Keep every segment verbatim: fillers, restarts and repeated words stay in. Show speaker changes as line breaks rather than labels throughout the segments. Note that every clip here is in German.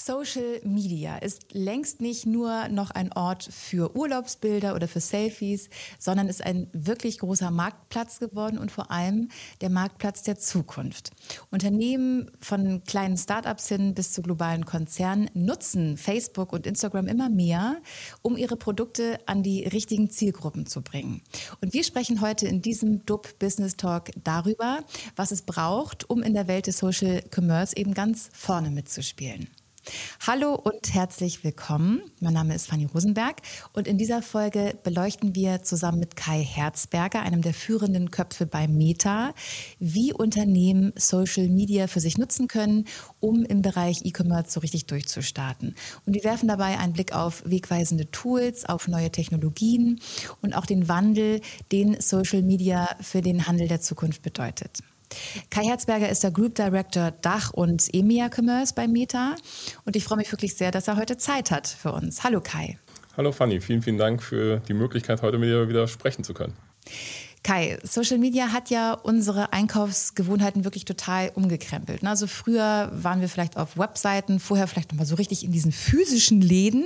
Social Media ist längst nicht nur noch ein Ort für Urlaubsbilder oder für Selfies, sondern ist ein wirklich großer Marktplatz geworden und vor allem der Marktplatz der Zukunft. Unternehmen von kleinen Startups hin bis zu globalen Konzernen nutzen Facebook und Instagram immer mehr, um ihre Produkte an die richtigen Zielgruppen zu bringen. Und wir sprechen heute in diesem D U B Business Talk darüber, was es braucht, um in der Welt des Social Commerce eben ganz vorne mitzuspielen. Hallo und herzlich willkommen. Mein Name ist Fanny Rosenberg und in dieser Folge beleuchten wir zusammen mit Kai Herzberger, einem der führenden Köpfe bei Meta, wie Unternehmen Social Media für sich nutzen können, um im Bereich E-Commerce so richtig durchzustarten. Und wir werfen dabei einen Blick auf wegweisende Tools, auf neue Technologien und auch den Wandel, den Social Media für den Handel der Zukunft bedeutet. Kai Herzberger ist der Group Director Dach und E M E A Commerce bei Meta und ich freue mich wirklich sehr, dass er heute Zeit hat für uns. Hallo Kai.
Hallo Fanny, vielen, vielen Dank für die Möglichkeit, heute mit dir wieder sprechen zu können.
Kai, Social Media hat ja unsere Einkaufsgewohnheiten wirklich total umgekrempelt. Also früher waren wir vielleicht auf Webseiten, vorher vielleicht noch mal so richtig in diesen physischen Läden.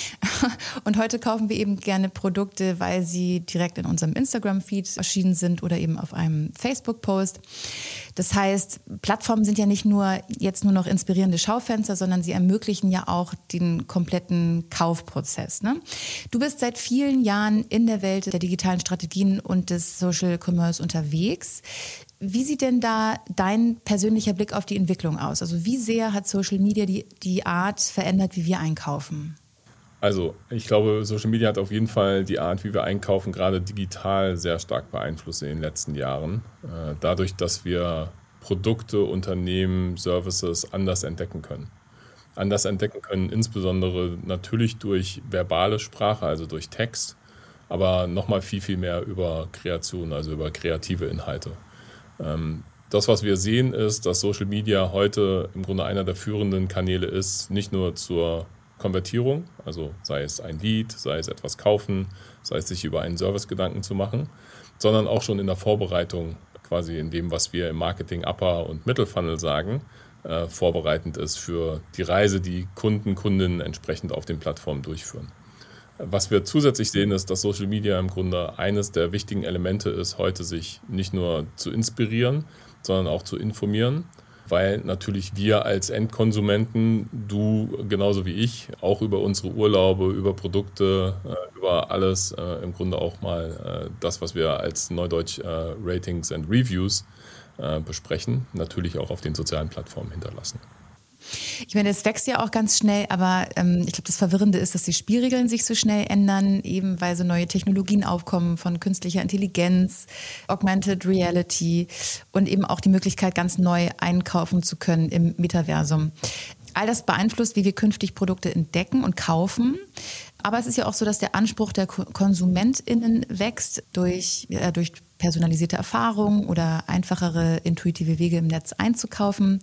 Und heute kaufen wir eben gerne Produkte, weil sie direkt in unserem Instagram-Feed erschienen sind oder eben auf einem Facebook-Post. Das heißt, Plattformen sind ja nicht nur jetzt nur noch inspirierende Schaufenster, sondern sie ermöglichen ja auch den kompletten Kaufprozess. Ne? Du bist seit vielen Jahren in der Welt der digitalen Strategien und des Social Commerce unterwegs. Wie sieht denn da dein persönlicher Blick auf die Entwicklung aus? Also wie sehr hat Social Media die, die Art verändert, wie wir einkaufen?
Also ich glaube, Social Media hat auf jeden Fall die Art, wie wir einkaufen, gerade digital sehr stark beeinflusst in den letzten Jahren. Dadurch, dass wir Produkte, Unternehmen, Services anders entdecken können. Anders entdecken können, insbesondere natürlich durch verbale Sprache, also durch Text, aber nochmal viel, viel mehr über Kreation, also über kreative Inhalte. Das, was wir sehen, ist, dass Social Media heute im Grunde einer der führenden Kanäle ist, nicht nur zur Konvertierung, also sei es ein Lead, sei es etwas kaufen, sei es sich über einen Service Gedanken zu machen, sondern auch schon in der Vorbereitung, quasi in dem, was wir im Marketing Upper und Middle Funnel sagen, äh, vorbereitend ist für die Reise, die Kunden, Kundinnen entsprechend auf den Plattformen durchführen. Was wir zusätzlich sehen, ist, dass Social Media im Grunde eines der wichtigen Elemente ist, heute sich nicht nur zu inspirieren, sondern auch zu informieren, weil natürlich wir als Endkonsumenten, du genauso wie ich, auch über unsere Urlaube, über Produkte, über alles im Grunde auch mal das, was wir als Neudeutsch Ratings and Reviews besprechen, natürlich auch auf den sozialen Plattformen hinterlassen.
Ich meine, es wächst ja auch ganz schnell, aber ähm, ich glaube, das Verwirrende ist, dass die Spielregeln sich so schnell ändern, eben weil so neue Technologien aufkommen von künstlicher Intelligenz, Augmented Reality und eben auch die Möglichkeit, ganz neu einkaufen zu können im Metaversum. All das beeinflusst, wie wir künftig Produkte entdecken und kaufen. Aber es ist ja auch so, dass der Anspruch der KonsumentInnen wächst durch, äh, durch personalisierte Erfahrungen oder einfachere intuitive Wege im Netz einzukaufen.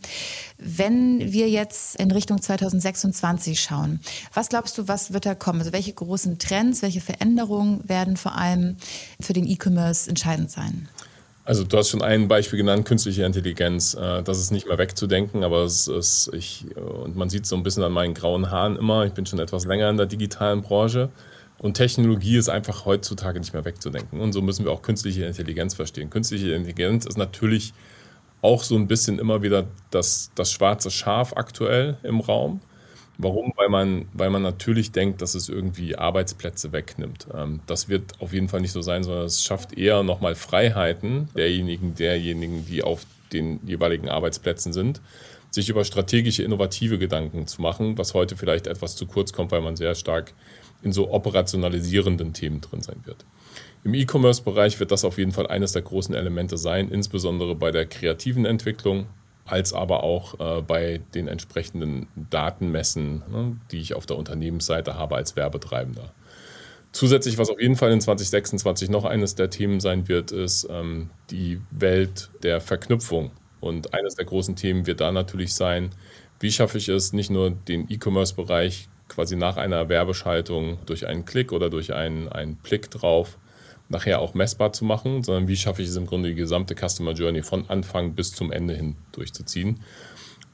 Wenn wir jetzt in Richtung zwanzig sechsundzwanzig schauen, was glaubst du, was wird da kommen? Also welche großen Trends, welche Veränderungen werden vor allem für den E-Commerce entscheidend sein?
Also du hast schon ein Beispiel genannt, künstliche Intelligenz. Das ist nicht mehr wegzudenken, aber es ist, ich, und man sieht so ein bisschen an meinen grauen Haaren immer, ich bin schon etwas länger in der digitalen Branche und Technologie ist einfach heutzutage nicht mehr wegzudenken. Und so müssen wir auch künstliche Intelligenz verstehen. Künstliche Intelligenz ist natürlich auch so ein bisschen immer wieder das, das schwarze Schaf aktuell im Raum. Warum? Weil man, weil man natürlich denkt, dass es irgendwie Arbeitsplätze wegnimmt. Das wird auf jeden Fall nicht so sein, sondern es schafft eher nochmal Freiheiten derjenigen, derjenigen, die auf den jeweiligen Arbeitsplätzen sind, sich über strategische, innovative Gedanken zu machen, was heute vielleicht etwas zu kurz kommt, weil man sehr stark in so operationalisierenden Themen drin sein wird. Im E-Commerce-Bereich wird das auf jeden Fall eines der großen Elemente sein, insbesondere bei der kreativen Entwicklung, als aber auch äh, bei den entsprechenden Datenmessen, ne, die ich auf der Unternehmensseite habe als Werbetreibender. Zusätzlich, was auf jeden Fall in zwanzig sechsundzwanzig noch eines der Themen sein wird, ist ähm, die Welt der Verknüpfung. Und eines der großen Themen wird da natürlich sein, wie schaffe ich es, nicht nur den E-Commerce-Bereich quasi nach einer Werbeschaltung durch einen Klick oder durch einen, einen Blick drauf nachher auch messbar zu machen, sondern wie schaffe ich es im Grunde, die gesamte Customer Journey von Anfang bis zum Ende hin durchzuziehen.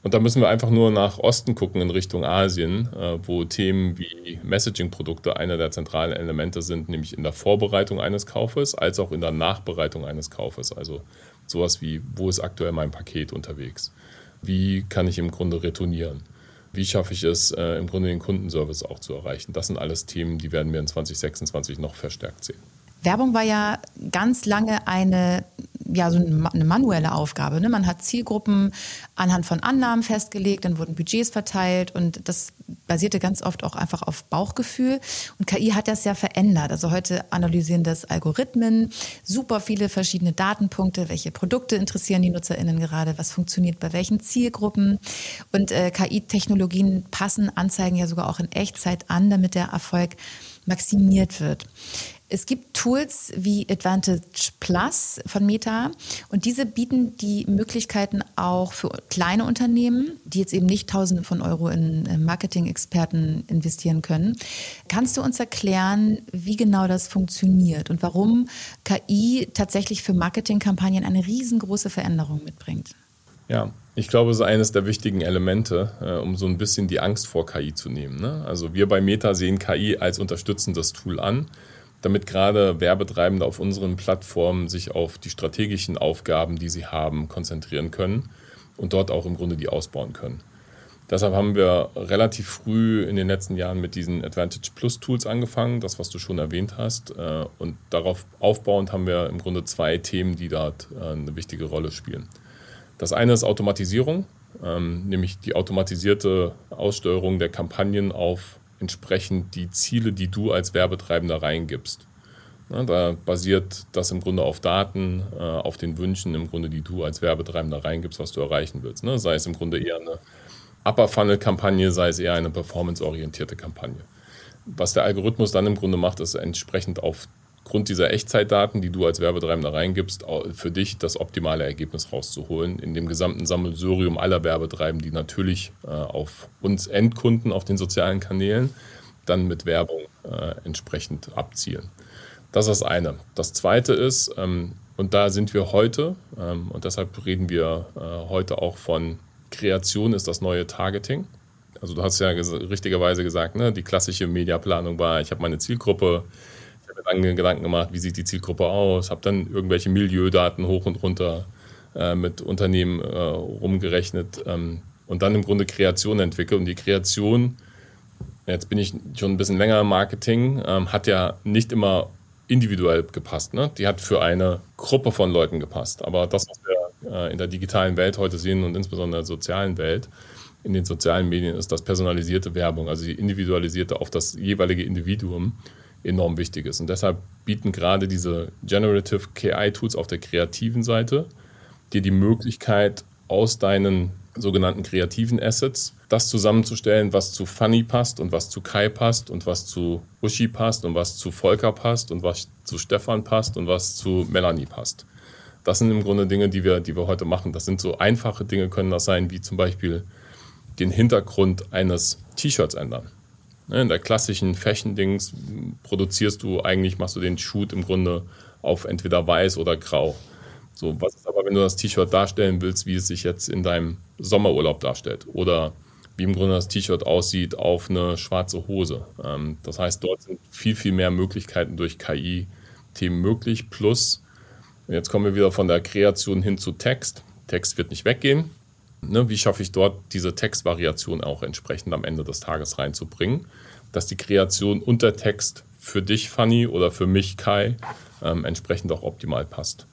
Und da müssen wir einfach nur nach Osten gucken in Richtung Asien, äh, wo Themen wie Messaging-Produkte einer der zentralen Elemente sind, nämlich in der Vorbereitung eines Kaufes, als auch in der Nachbereitung eines Kaufes. Also sowas wie, wo ist aktuell mein Paket unterwegs? Wie kann ich im Grunde retournieren? Wie schaffe ich es, äh, im Grunde den Kundenservice auch zu erreichen? Das sind alles Themen, die werden wir in zwanzig sechsundzwanzig noch verstärkt sehen.
Werbung war ja ganz lange eine, ja, so eine manuelle Aufgabe. Ne? Man hat Zielgruppen anhand von Annahmen festgelegt, dann wurden Budgets verteilt und das basierte ganz oft auch einfach auf Bauchgefühl. Und K I hat das ja verändert. Also heute analysieren das Algorithmen, super viele verschiedene Datenpunkte, welche Produkte interessieren die NutzerInnen gerade, was funktioniert bei welchen Zielgruppen. Und äh, K I-Technologien passen Anzeigen ja sogar auch in Echtzeit an, damit der Erfolg maximiert wird. Es gibt Tools wie Advantage Plus von Meta und diese bieten die Möglichkeiten auch für kleine Unternehmen, die jetzt eben nicht Tausende von Euro in Marketing-Experten investieren können. Kannst du uns erklären, wie genau das funktioniert und warum K I tatsächlich für Marketingkampagnen eine riesengroße Veränderung mitbringt?
Ja, ich glaube, es ist eines der wichtigen Elemente, äh, um so ein bisschen die Angst vor K I zu nehmen. Ne? Also wir bei Meta sehen K I als unterstützendes Tool an, damit gerade Werbetreibende auf unseren Plattformen sich auf die strategischen Aufgaben, die sie haben, konzentrieren können und dort auch im Grunde die ausbauen können. Deshalb haben wir relativ früh in den letzten Jahren mit diesen Advantage Plus Tools angefangen, das, was du schon erwähnt hast. Und darauf aufbauend haben wir im Grunde zwei Themen, die dort eine wichtige Rolle spielen. Das eine ist Automatisierung, nämlich die automatisierte Aussteuerung der Kampagnen auf entsprechend die Ziele, die du als Werbetreibender reingibst. Ja, da basiert das im Grunde auf Daten, äh, auf den Wünschen, im Grunde, die du als Werbetreibender reingibst, was du erreichen willst. Ne? Sei es im Grunde eher eine Upper-Funnel-Kampagne, sei es eher eine performanceorientierte Kampagne. Was der Algorithmus dann im Grunde macht, ist entsprechend aufgrund dieser Echtzeitdaten, die du als Werbetreibender reingibst, für dich das optimale Ergebnis rauszuholen in dem gesamten Sammelsurium aller Werbetreibenden, die natürlich äh, auf uns Endkunden auf den sozialen Kanälen dann mit Werbung äh, entsprechend abzielen. Das ist das eine. Das zweite ist, ähm, und da sind wir heute, ähm, und deshalb reden wir äh, heute auch von Kreation ist das neue Targeting. Also du hast ja ges- richtigerweise gesagt, ne, die klassische Mediaplanung war, ich habe meine Zielgruppe, ich habe mir dann Gedanken gemacht, wie sieht die Zielgruppe aus, habe dann irgendwelche Milieudaten hoch und runter äh, mit Unternehmen äh, rumgerechnet ähm, und dann im Grunde Kreation entwickelt. Und die Kreation, jetzt bin ich schon ein bisschen länger im Marketing, ähm, hat ja nicht immer individuell gepasst. Ne? Die hat für eine Gruppe von Leuten gepasst. Aber das, was wir äh, in der digitalen Welt heute sehen und insbesondere in der sozialen Welt, in den sozialen Medien, ist, dass personalisierte Werbung, also die individualisierte auf das jeweilige Individuum, enorm wichtig ist. Und deshalb bieten gerade diese Generative K I-Tools auf der kreativen Seite dir die Möglichkeit, aus deinen sogenannten kreativen Assets das zusammenzustellen, was zu Fanny passt und was zu Kai passt und was zu Uschi passt und was zu Volker passt und was zu Stefan passt und was zu Melanie passt. Das sind im Grunde Dinge, die wir, die wir heute machen. Das sind so einfache Dinge, können das sein, wie zum Beispiel den Hintergrund eines T-Shirts ändern. In der klassischen Fashion-Dings produzierst du eigentlich, machst du den Shoot im Grunde auf entweder weiß oder grau. So, was ist aber, wenn du das T-Shirt darstellen willst, wie es sich jetzt in deinem Sommerurlaub darstellt? Oder wie im Grunde das T-Shirt aussieht auf eine schwarze Hose. Ähm, das heißt, dort sind viel, viel mehr Möglichkeiten durch K I-Themen möglich. Plus, jetzt kommen wir wieder von der Kreation hin zu Text. Text wird nicht weggehen. Ne, wie schaffe ich dort diese Textvariation auch entsprechend am Ende des Tages reinzubringen, dass die Kreation und der Text für dich, Fanny, oder für mich, Kai, ähm, entsprechend auch optimal passt.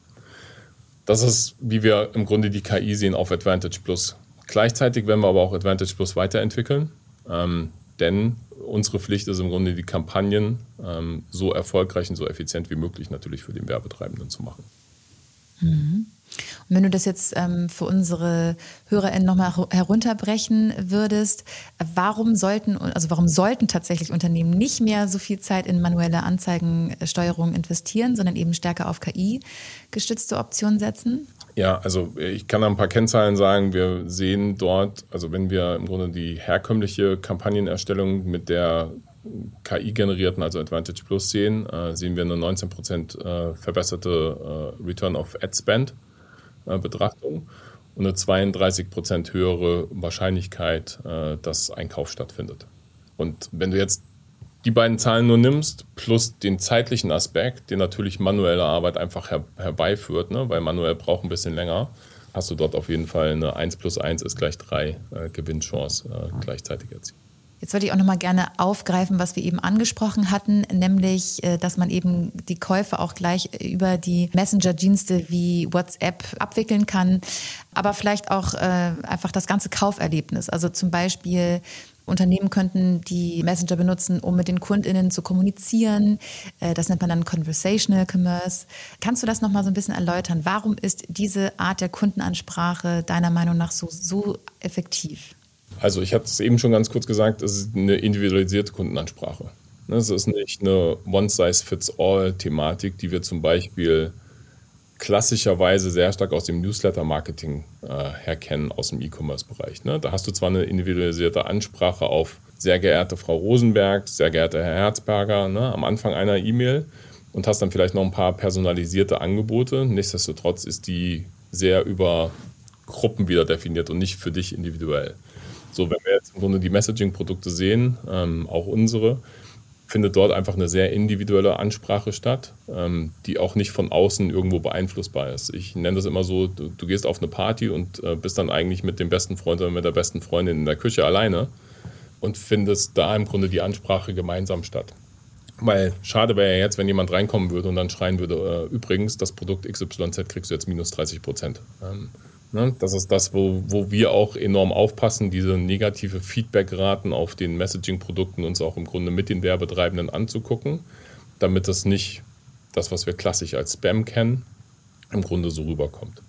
Das ist, wie wir im Grunde die K I sehen auf Advantage Plus. Gleichzeitig werden wir aber auch Advantage Plus weiterentwickeln, ähm, denn unsere Pflicht ist im Grunde, die Kampagnen ähm, so erfolgreich und so effizient wie möglich natürlich für den Werbetreibenden zu machen.
Mhm. Und wenn du das jetzt ähm, für unsere HörerInnen nochmal herunterbrechen würdest, warum sollten, also warum sollten tatsächlich Unternehmen nicht mehr so viel Zeit in manuelle Anzeigensteuerung investieren, sondern eben stärker auf K I-gestützte Optionen setzen?
Ja, also ich kann da ein paar Kennzahlen sagen. Wir sehen dort, also wenn wir im Grunde die herkömmliche Kampagnenerstellung mit der K I-generierten, also Advantage Plus sehen, äh, sehen wir eine neunzehn Prozent äh, verbesserte äh, Return of Ad Spend Betrachtung. und eine zweiunddreißig Prozent höhere Wahrscheinlichkeit, äh, dass ein Kauf stattfindet. Und wenn du jetzt die beiden Zahlen nur nimmst, plus den zeitlichen Aspekt, den natürlich manuelle Arbeit einfach her- herbeiführt, ne? Weil manuell braucht ein bisschen länger, hast du dort auf jeden Fall eine eins plus eins ist gleich drei äh, Gewinnchance äh, gleichzeitig erzielt.
Jetzt würde ich auch noch mal gerne aufgreifen, was wir eben angesprochen hatten, nämlich, äh, dass man eben die Käufe auch gleich über die Messenger-Dienste wie WhatsApp abwickeln kann, aber vielleicht auch äh, einfach das ganze Kauferlebnis. Also zum Beispiel Unternehmen könnten die Messenger benutzen, um mit den KundInnen zu kommunizieren. Äh, Das nennt man dann Conversational Commerce. Kannst du das noch mal so ein bisschen erläutern? Warum ist diese Art der Kundenansprache deiner Meinung nach so, so effektiv?
Also ich hatte es eben schon ganz kurz gesagt, es ist eine individualisierte Kundenansprache. Es ist nicht eine One-Size-Fits-All-Thematik, die wir zum Beispiel klassischerweise sehr stark aus dem Newsletter-Marketing äh, herkennen, aus dem E-Commerce-Bereich. Ne? Da hast du zwar eine individualisierte Ansprache auf sehr geehrte Frau Rosenberg, sehr geehrter Herr Herzberger, ne, am Anfang einer E-Mail und hast dann vielleicht noch ein paar personalisierte Angebote. Nichtsdestotrotz ist die sehr über Gruppen wieder definiert und nicht für dich individuell. So, wenn wir jetzt im Grunde die Messaging-Produkte sehen, ähm, auch unsere, findet dort einfach eine sehr individuelle Ansprache statt, ähm, die auch nicht von außen irgendwo beeinflussbar ist. Ich nenne das immer so, du, du gehst auf eine Party und äh, bist dann eigentlich mit dem besten Freund oder mit der besten Freundin in der Küche alleine und findest da im Grunde die Ansprache gemeinsam statt. Weil schade wäre ja jetzt, wenn jemand reinkommen würde und dann schreien würde, äh, übrigens, das Produkt X Y Z kriegst du jetzt minus dreißig Prozent. Ähm, Ne? Das ist das, wo, wo wir auch enorm aufpassen, diese negative Feedback-Raten auf den Messaging-Produkten uns auch im Grunde mit den Werbetreibenden anzugucken, damit das nicht das, was wir klassisch als Spam kennen, im Grunde so rüberkommt.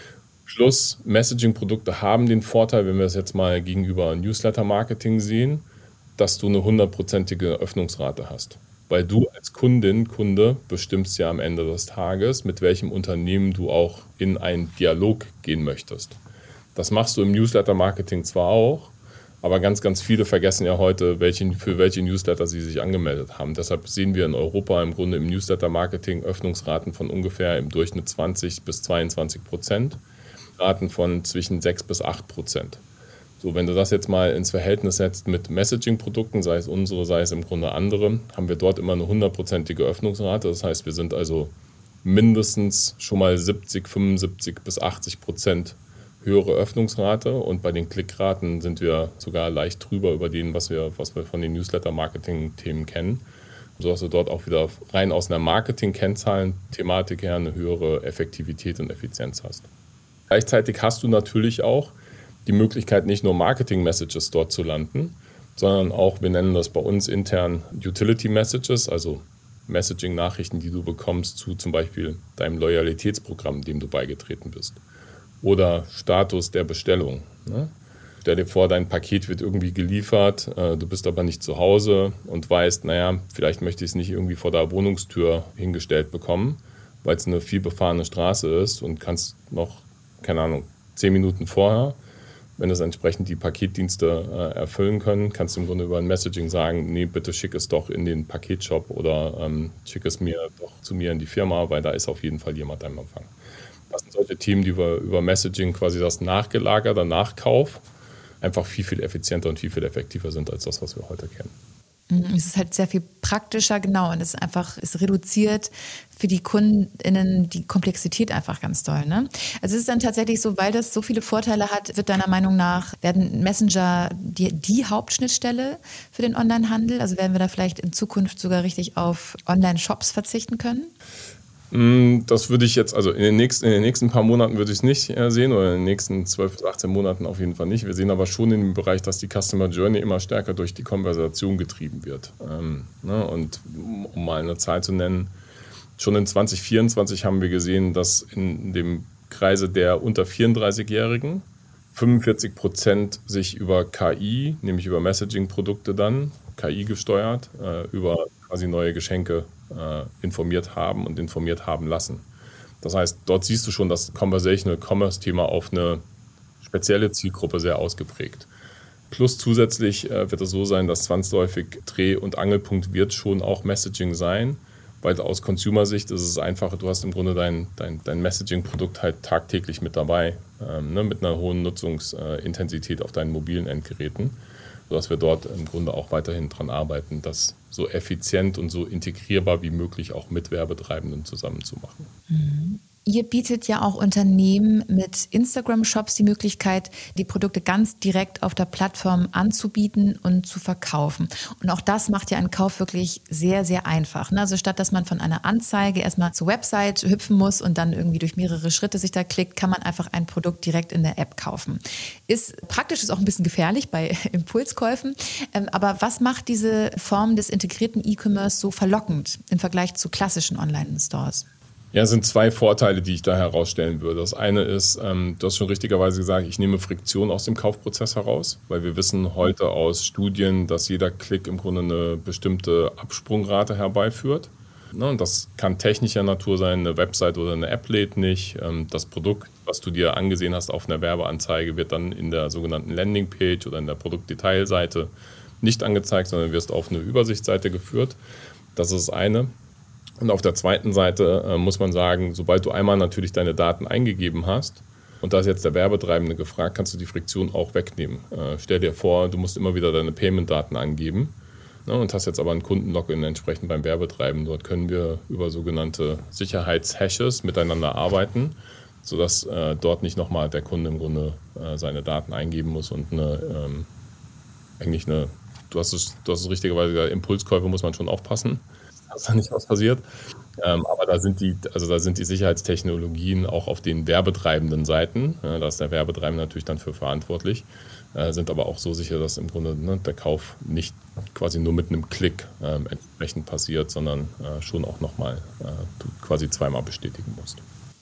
Plus, Messaging-Produkte haben den Vorteil, wenn wir das jetzt mal gegenüber Newsletter-Marketing sehen, dass du eine hundertprozentige Öffnungsrate hast. Weil du als Kundin, Kunde bestimmst ja am Ende des Tages, mit welchem Unternehmen du auch in einen Dialog gehen möchtest. Das machst du im Newsletter-Marketing zwar auch, aber ganz, ganz viele vergessen ja heute, welche, für welche Newsletter sie sich angemeldet haben. Deshalb sehen wir in Europa im Grunde im Newsletter-Marketing Öffnungsraten von ungefähr im Durchschnitt zwanzig bis zweiundzwanzig Prozent, Raten von zwischen sechs bis acht Prozent. So, wenn du das jetzt mal ins Verhältnis setzt mit Messaging-Produkten, sei es unsere, sei es im Grunde andere, haben wir dort immer eine hundertprozentige Öffnungsrate. Das heißt, wir sind also mindestens schon mal siebzig, fünfundsiebzig bis achtzig Prozent höhere Öffnungsrate und bei den Klickraten sind wir sogar leicht drüber über denen, was wir, was wir von den Newsletter-Marketing-Themen kennen, sodass du dort auch wieder rein aus einer Marketing-Kennzahlen-Thematik her eine höhere Effektivität und Effizienz hast. Gleichzeitig hast du natürlich auch die Möglichkeit, nicht nur Marketing-Messages dort zu landen, sondern auch, wir nennen das bei uns intern Utility-Messages, also Messaging-Nachrichten, die du bekommst zu zum Beispiel deinem Loyalitätsprogramm, dem du beigetreten bist. Oder Status der Bestellung. Ne? Stell dir vor, dein Paket wird irgendwie geliefert, äh, du bist aber nicht zu Hause und weißt, naja, vielleicht möchte ich es nicht irgendwie vor der Wohnungstür hingestellt bekommen, weil es eine vielbefahrene Straße ist und kannst noch, keine Ahnung, zehn Minuten vorher, wenn es entsprechend die Paketdienste äh, erfüllen können, kannst du im Grunde über ein Messaging sagen, nee, bitte schick es doch in den Paketshop oder ähm, schick es mir doch zu mir in die Firma, weil da ist auf jeden Fall jemand am Empfang. Das sind solche Themen, die über, über Messaging quasi das nachgelagerte Nachkauf einfach viel, viel effizienter und viel, viel effektiver sind als das, was wir heute kennen.
Es ist halt sehr viel praktischer, genau, und es ist einfach, es reduziert für die KundInnen die Komplexität einfach ganz doll. Ne? Also es ist dann tatsächlich so, weil das so viele Vorteile hat, wird deiner Meinung nach, werden Messenger die, die Hauptschnittstelle für den Onlinehandel? Also werden wir da vielleicht in Zukunft sogar richtig auf Online-Shops verzichten können?
Das würde ich jetzt, also in den nächsten, in den nächsten paar Monaten würde ich es nicht sehen oder in den nächsten zwölf bis achtzehn Monaten auf jeden Fall nicht. Wir sehen aber schon in dem Bereich, dass die Customer Journey immer stärker durch die Konversation getrieben wird. Ähm, ne? Und um mal eine Zahl zu nennen, schon in zwanzig vierundzwanzig haben wir gesehen, dass in dem Kreise der unter vierunddreißigjährigen fünfundvierzig Prozent sich über K I, nämlich über Messaging-Produkte dann, K I gesteuert, äh, über quasi neue Geschenke äh, informiert haben und informiert haben lassen. Das heißt, dort siehst du schon das Conversational Commerce-Thema auf eine spezielle Zielgruppe sehr ausgeprägt. Plus zusätzlich äh, wird es so sein, dass zwangsläufig Dreh- und Angelpunkt wird schon auch Messaging sein, weil aus Consumer-Sicht ist es einfach, du hast im Grunde dein, dein, dein Messaging-Produkt halt tagtäglich mit dabei, ähm, ne, mit einer hohen Nutzungsintensität auf deinen mobilen Endgeräten, sodass wir dort im Grunde auch weiterhin dran arbeiten, das so effizient und so integrierbar wie möglich auch mit Werbetreibenden zusammen zu machen.
Mhm. Ihr bietet ja auch Unternehmen mit Instagram-Shops die Möglichkeit, die Produkte ganz direkt auf der Plattform anzubieten und zu verkaufen. Und auch das macht ja einen Kauf wirklich sehr, sehr einfach. Also statt dass man von einer Anzeige erstmal zur Website hüpfen muss und dann irgendwie durch mehrere Schritte sich da klickt, kann man einfach ein Produkt direkt in der App kaufen. Ist praktisch, ist auch ein bisschen gefährlich bei Impulskäufen. Aber was macht diese Form des integrierten E-Commerce so verlockend im Vergleich zu klassischen Online-Stores?
Ja, es sind zwei Vorteile, die ich da herausstellen würde. Das eine ist, ähm, du hast schon richtigerweise gesagt, ich nehme Friktion aus dem Kaufprozess heraus, weil wir wissen heute aus Studien, dass jeder Klick im Grunde eine bestimmte Absprungrate herbeiführt. Ne, und das kann technischer Natur sein, eine Website oder eine App lädt nicht. Ähm, das Produkt, was du dir angesehen hast auf einer Werbeanzeige, wird dann in der sogenannten Landingpage oder in der Produktdetailseite nicht angezeigt, sondern wirst auf eine Übersichtsseite geführt. Das ist das eine. Und auf der zweiten Seite äh, muss man sagen, sobald du einmal natürlich deine Daten eingegeben hast, und da ist jetzt der Werbetreibende gefragt, kannst du die Friktion auch wegnehmen. Äh, stell dir vor, du musst immer wieder deine Payment-Daten angeben, ne, und hast jetzt aber ein Kundenlogin entsprechend beim Werbetreibenden. Dort können wir über sogenannte Sicherheitshashes miteinander arbeiten, sodass äh, dort nicht nochmal der Kunde im Grunde äh, seine Daten eingeben muss und eine, ähm, eigentlich eine, du hast es, du hast es richtigerweise gesagt, Impulskäufe muss man schon aufpassen, dass da nicht was passiert. Ähm, aber da sind die, also da sind die Sicherheitstechnologien auch auf den werbetreibenden Seiten, ja, da ist der Werbetreibende natürlich dann für verantwortlich, äh, sind aber auch so sicher, dass im Grunde ne, der Kauf nicht quasi nur mit einem Klick äh, entsprechend passiert, sondern äh, schon auch nochmal äh, du quasi zweimal bestätigen musst.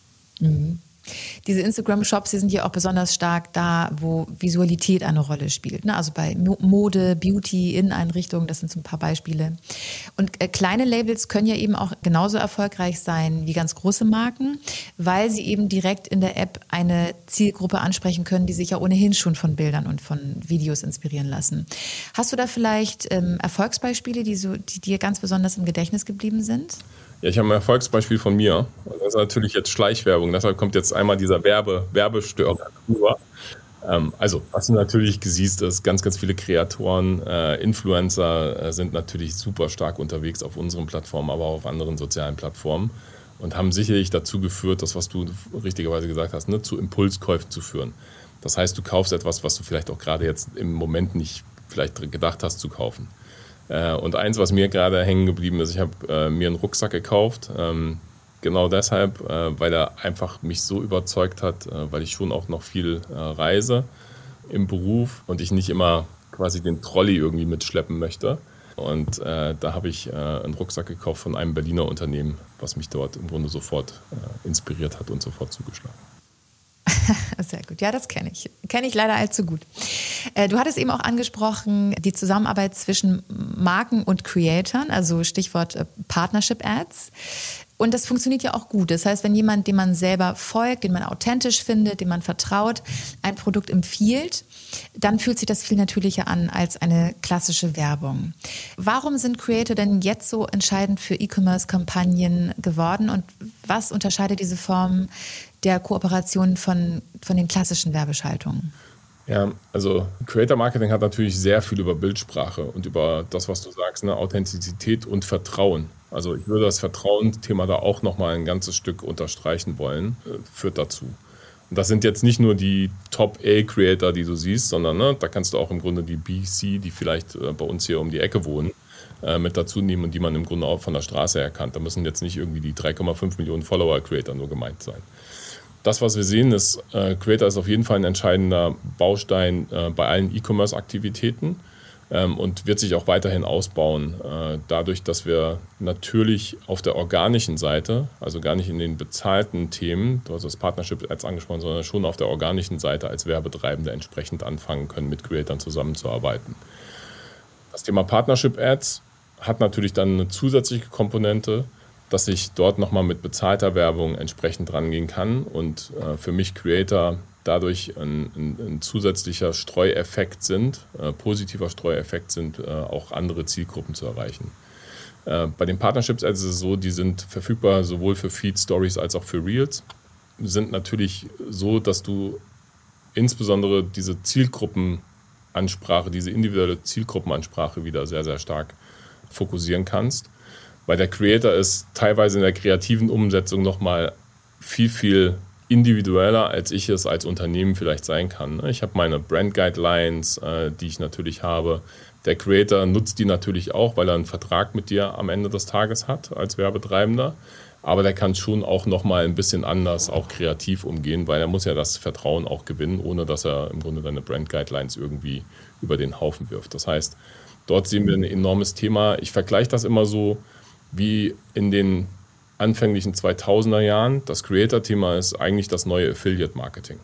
Mhm. Diese Instagram-Shops, die sind ja auch besonders stark da, wo Visualität eine Rolle spielt. Ne? Also bei Mode, Beauty, Inneneinrichtungen, das sind so ein paar Beispiele. Und äh, kleine Labels können ja eben auch genauso erfolgreich sein wie ganz große Marken, weil sie eben direkt in der App eine Zielgruppe ansprechen können, die sich ja ohnehin schon von Bildern und von Videos inspirieren lassen. Hast du da vielleicht ähm, Erfolgsbeispiele, die, so, die dir ganz besonders im Gedächtnis geblieben sind?
Ja, ich habe ein Erfolgsbeispiel von mir. Das ist natürlich jetzt Schleichwerbung. Deshalb kommt jetzt einmal dieser Werbe, Werbestörer rüber. Ähm, also, was du natürlich siehst, ist, ganz, ganz viele Kreatoren, äh, Influencer äh, sind natürlich super stark unterwegs auf unseren Plattformen, aber auch auf anderen sozialen Plattformen und haben sicherlich dazu geführt, das, was du richtigerweise gesagt hast, ne, zu Impulskäufen zu führen. Das heißt, du kaufst etwas, was du vielleicht auch gerade jetzt im Moment nicht vielleicht gedacht hast zu kaufen. Und eins, was mir gerade hängen geblieben ist, ich habe äh, mir einen Rucksack gekauft, ähm, genau deshalb, äh, weil er einfach mich so überzeugt hat, äh, weil ich schon auch noch viel äh, reise im Beruf und ich nicht immer quasi den Trolley irgendwie mitschleppen möchte. Und äh, da habe ich äh, einen Rucksack gekauft von einem Berliner Unternehmen, was mich dort im Grunde sofort äh, inspiriert hat und sofort zugeschlagen.
Sehr gut. Ja, das kenne ich. Kenne ich leider allzu gut. Du hattest eben auch angesprochen, die Zusammenarbeit zwischen Marken und Creatoren, also Stichwort Partnership Ads. Und das funktioniert ja auch gut. Das heißt, wenn jemand, dem man selber folgt, den man authentisch findet, dem man vertraut, ein Produkt empfiehlt, dann fühlt sich das viel natürlicher an als eine klassische Werbung. Warum sind Creator denn jetzt so entscheidend für E-Commerce-Kampagnen geworden und was unterscheidet diese Form der Kooperation von, von den klassischen Werbeschaltungen?
Ja, also Creator Marketing hat natürlich sehr viel über Bildsprache und über das, was du sagst, ne, Authentizität und Vertrauen. Also ich würde das Vertrauensthema da auch nochmal ein ganzes Stück unterstreichen wollen, äh, führt dazu. Und das sind jetzt nicht nur die Top-A-Creator, die du siehst, sondern ne, da kannst du auch im Grunde die B C, die vielleicht äh, bei uns hier um die Ecke wohnen, äh, mit dazu nehmen und die man im Grunde auch von der Straße erkannt. Da müssen jetzt nicht irgendwie die drei Komma fünf Millionen Follower-Creator nur gemeint sein. Das, was wir sehen, ist, äh, Creator ist auf jeden Fall ein entscheidender Baustein äh, bei allen E-Commerce-Aktivitäten ähm, und wird sich auch weiterhin ausbauen, äh, dadurch, dass wir natürlich auf der organischen Seite, also gar nicht in den bezahlten Themen, du hast das Partnership Ads angesprochen, sondern schon auf der organischen Seite als Werbetreibende entsprechend anfangen können, mit Creatoren zusammenzuarbeiten. Das Thema Partnership Ads hat natürlich dann eine zusätzliche Komponente, dass ich dort nochmal mit bezahlter Werbung entsprechend rangehen kann und äh, für mich Creator dadurch ein, ein, ein zusätzlicher Streueffekt sind, äh, positiver Streueffekt sind, äh, auch andere Zielgruppen zu erreichen. Äh, bei den Partnerships Ads ist es so, die sind verfügbar sowohl für Feed Stories als auch für Reels. Sind natürlich so, dass du insbesondere diese Zielgruppenansprache, diese individuelle Zielgruppenansprache wieder sehr, sehr stark fokussieren kannst. Weil der Creator ist teilweise in der kreativen Umsetzung nochmal viel, viel individueller, als ich es als Unternehmen vielleicht sein kann. Ich habe meine Brand Guidelines, die ich natürlich habe. Der Creator nutzt die natürlich auch, weil er einen Vertrag mit dir am Ende des Tages hat als Werbetreibender. Aber der kann schon auch nochmal ein bisschen anders, auch kreativ umgehen, weil er muss ja das Vertrauen auch gewinnen, ohne dass er im Grunde deine Brand Guidelines irgendwie über den Haufen wirft. Das heißt, dort sehen wir ein enormes Thema. Ich vergleiche das immer so wie in den anfänglichen zweitausender Jahren. Das Creator-Thema ist eigentlich das neue Affiliate-Marketing.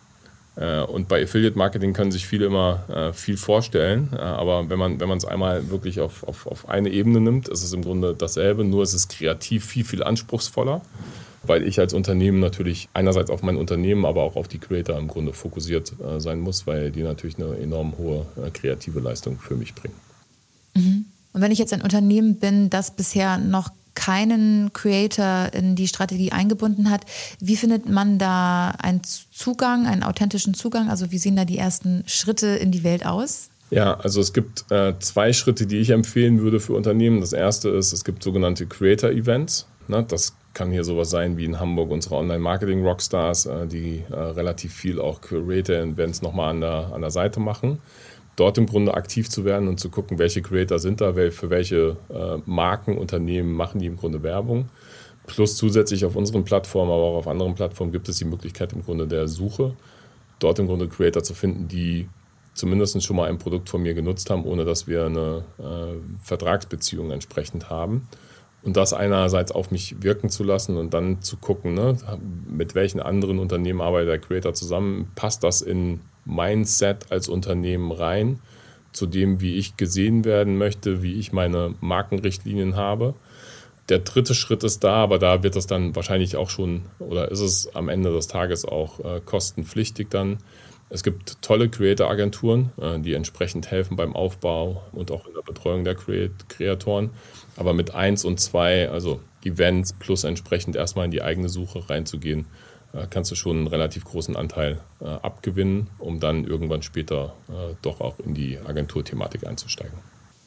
Und bei Affiliate-Marketing können sich viele immer viel vorstellen, aber wenn man wenn man es einmal wirklich auf, auf, auf eine Ebene nimmt, ist es im Grunde dasselbe, nur ist es kreativ viel, viel anspruchsvoller, weil ich als Unternehmen natürlich einerseits auf mein Unternehmen, aber auch auf die Creator im Grunde fokussiert sein muss, weil die natürlich eine enorm hohe kreative Leistung für mich bringen.
Mhm. Und wenn ich jetzt ein Unternehmen bin, das bisher noch keinen Creator in die Strategie eingebunden hat, wie findet man da einen Zugang, einen authentischen Zugang? Also wie sehen da die ersten Schritte in die Welt aus?
Ja, also es gibt äh, zwei Schritte, die ich empfehlen würde für Unternehmen. Das erste ist, es gibt sogenannte Creator-Events. Ne? Das kann hier sowas sein wie in Hamburg unsere Online-Marketing-Rockstars, äh, die äh, relativ viel auch Creator-Events nochmal an der, an der Seite machen. Dort im Grunde aktiv zu werden und zu gucken, welche Creator sind da, für welche äh, Marken, Unternehmen machen die im Grunde Werbung. Plus zusätzlich auf unseren Plattformen, aber auch auf anderen Plattformen gibt es die Möglichkeit im Grunde der Suche, dort im Grunde Creator zu finden, die zumindest schon mal ein Produkt von mir genutzt haben, ohne dass wir eine äh, Vertragsbeziehung entsprechend haben. Und das einerseits auf mich wirken zu lassen und dann zu gucken, ne, mit welchen anderen Unternehmen arbeitet der Creator zusammen, passt das in Mindset als Unternehmen rein, zu dem, wie ich gesehen werden möchte, wie ich meine Markenrichtlinien habe. Der dritte Schritt ist da, aber da wird es dann wahrscheinlich auch schon, oder ist es am Ende des Tages auch äh, kostenpflichtig dann. Es gibt tolle Creator-Agenturen, äh, die entsprechend helfen beim Aufbau und auch in der Betreuung der Kreatoren. Aber mit eins und zwei, also Events plus entsprechend erstmal in die eigene Suche reinzugehen, kannst du schon einen relativ großen Anteil äh, abgewinnen, um dann irgendwann später äh, doch auch in die Agenturthematik einzusteigen.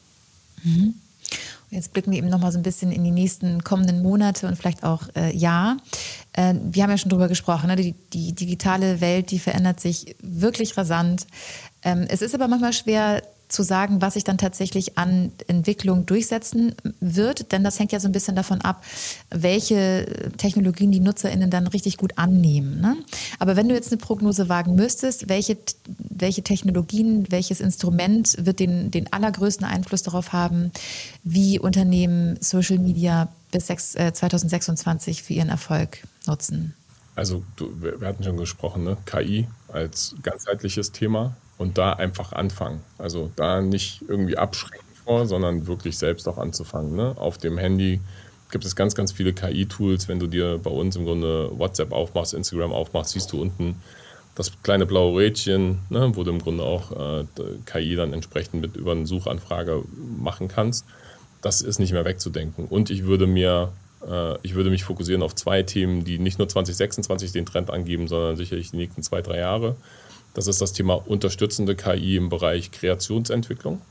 Mhm. Jetzt blicken wir eben noch mal so ein bisschen in die nächsten kommenden Monate und vielleicht auch äh, Jahr. Äh, wir haben ja schon drüber gesprochen, ne? die, die digitale Welt, die verändert sich wirklich rasant. Ähm, es ist aber manchmal schwer zu sagen, was sich dann tatsächlich an Entwicklung durchsetzen wird, denn das hängt ja so ein bisschen davon ab, welche Technologien die NutzerInnen dann richtig gut annehmen. Ne? Aber wenn du jetzt eine Prognose wagen müsstest, welche, welche Technologien, welches Instrument wird den, den allergrößten Einfluss darauf haben, wie Unternehmen Social Media bis zwanzig sechsundzwanzig für ihren Erfolg nutzen?
Also du, wir hatten schon gesprochen, ne? K I als ganzheitliches Thema. Und da einfach anfangen. Also da nicht irgendwie abschrecken vor, sondern wirklich selbst auch anzufangen. Ne? Auf dem Handy gibt es ganz, ganz viele K I-Tools. Wenn du dir bei uns im Grunde WhatsApp aufmachst, Instagram aufmachst, siehst du unten das kleine blaue Rädchen, ne? Wo du im Grunde auch äh, K I dann entsprechend mit über eine Suchanfrage machen kannst. Das ist nicht mehr wegzudenken. Und ich würde mir, äh, ich würde mich fokussieren auf zwei Themen, die nicht nur zwanzig sechsundzwanzig den Trend angeben, sondern sicherlich die nächsten zwei, drei Jahre. Das ist das Thema unterstützende K I im Bereich Kreationsentwicklung,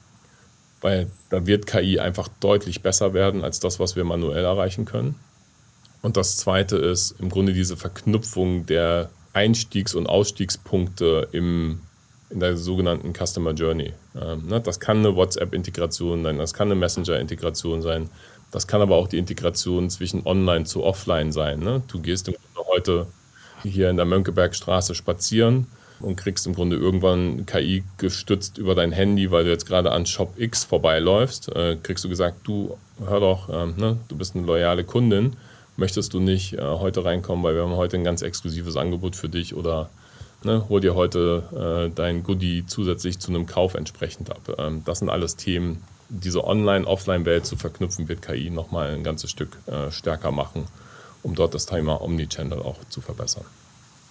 weil da wird K I einfach deutlich besser werden als das, was wir manuell erreichen können. Und das Zweite ist im Grunde diese Verknüpfung der Einstiegs- und Ausstiegspunkte im, in der sogenannten Customer Journey. Ähm, ne, das kann eine WhatsApp-Integration sein, das kann eine Messenger-Integration sein, das kann aber auch die Integration zwischen Online zu Offline sein. Ne? Du gehst im Grunde heute hier in der Mönckebergstraße spazieren und kriegst im Grunde irgendwann K I gestützt über dein Handy, weil du jetzt gerade an Shop X vorbeiläufst, äh, kriegst du gesagt, du, hör doch, ähm, ne, du bist eine loyale Kundin, möchtest du nicht äh, heute reinkommen, weil wir haben heute ein ganz exklusives Angebot für dich oder ne, hol dir heute äh, dein Goodie zusätzlich zu einem Kauf entsprechend ab. Ähm, das sind alles Themen, diese Online-Offline-Welt zu verknüpfen, wird K I nochmal ein ganzes Stück äh, stärker machen, um dort das Thema Omnichannel auch zu verbessern.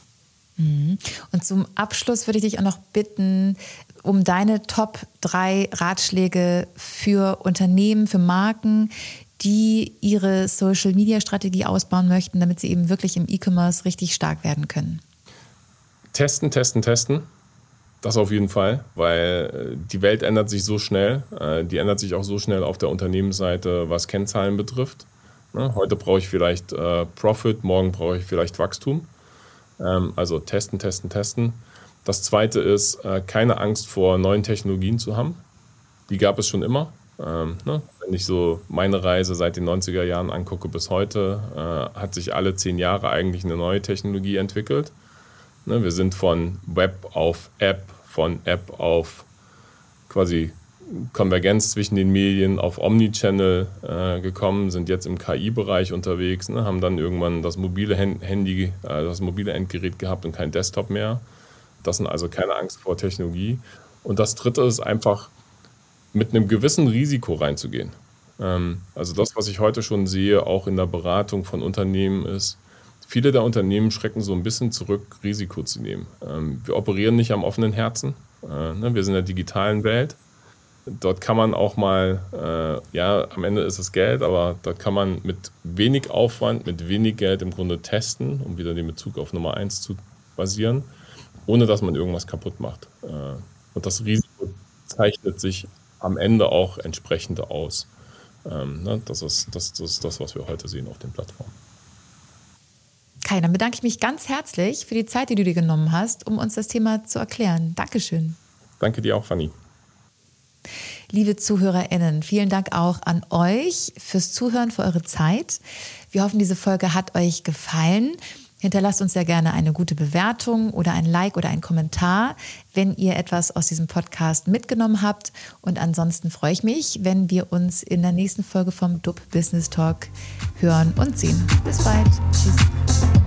Und zum Abschluss würde ich dich auch noch bitten, um deine Top drei Ratschläge für Unternehmen, für Marken, die ihre Social-Media-Strategie ausbauen möchten, damit sie eben wirklich im E-Commerce richtig stark werden können.
Testen, testen, testen. Das auf jeden Fall, weil die Welt ändert sich so schnell. Die ändert sich auch so schnell auf der Unternehmensseite, was Kennzahlen betrifft. Heute brauche ich vielleicht Profit, morgen brauche ich vielleicht Wachstum. Also testen, testen, testen. Das Zweite ist, keine Angst vor neuen Technologien zu haben. Die gab es schon immer. Wenn ich so meine Reise seit den neunziger Jahren angucke bis heute, hat sich alle zehn Jahre eigentlich eine neue Technologie entwickelt. Wir sind von Web auf App, von App auf quasi Konvergenz zwischen den Medien, auf Omnichannel äh, gekommen, sind jetzt im K I-Bereich unterwegs, ne, haben dann irgendwann das mobile Handy, äh, das mobile Endgerät gehabt und kein Desktop mehr. Das sind also keine Angst vor Technologie. Und das Dritte ist einfach, mit einem gewissen Risiko reinzugehen. Ähm, also das, was ich heute schon sehe, auch in der Beratung von Unternehmen ist, viele der Unternehmen schrecken so ein bisschen zurück, Risiko zu nehmen. Ähm, wir operieren nicht am offenen Herzen. Äh, ne, wir sind in der digitalen Welt. Dort kann man auch mal, äh, ja, am Ende ist es Geld, aber dort kann man mit wenig Aufwand, mit wenig Geld im Grunde testen, um wieder den Bezug auf Nummer eins zu basieren, ohne dass man irgendwas kaputt macht. Äh, und das Risiko zeichnet sich am Ende auch entsprechend aus. Ähm, ne, das ist das, das ist das, was wir heute sehen auf den Plattformen.
Kai, dann bedanke ich mich ganz herzlich für die Zeit, die du dir genommen hast, um uns das Thema zu erklären. Dankeschön.
Danke dir auch, Fanny.
Liebe ZuhörerInnen, vielen Dank auch an euch fürs Zuhören, für eure Zeit. Wir hoffen, diese Folge hat euch gefallen. Hinterlasst uns sehr gerne eine gute Bewertung oder ein Like oder einen Kommentar, wenn ihr etwas aus diesem Podcast mitgenommen habt. Und ansonsten freue ich mich, wenn wir uns in der nächsten Folge vom D U B Business Talk hören und sehen. Bis bald. Tschüss.